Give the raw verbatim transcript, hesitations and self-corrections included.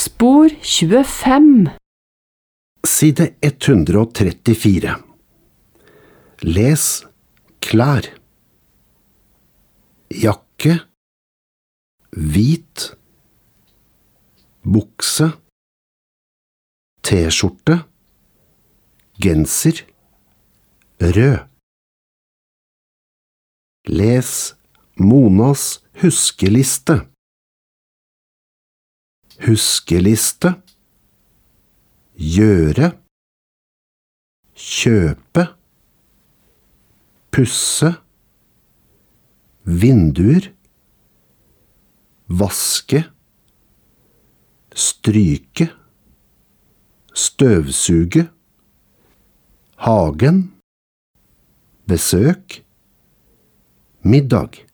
Spor tjuefem. Side ett hundre og trettifire. Les klær. Jakke, hvit, bukse, t-skjorte, genser, rød. Les Monas huskeliste. Huskeliste, gjøre, kjøpe, pusse, vinduer, vaske, stryke, støvsuge, hagen, besøk, middag.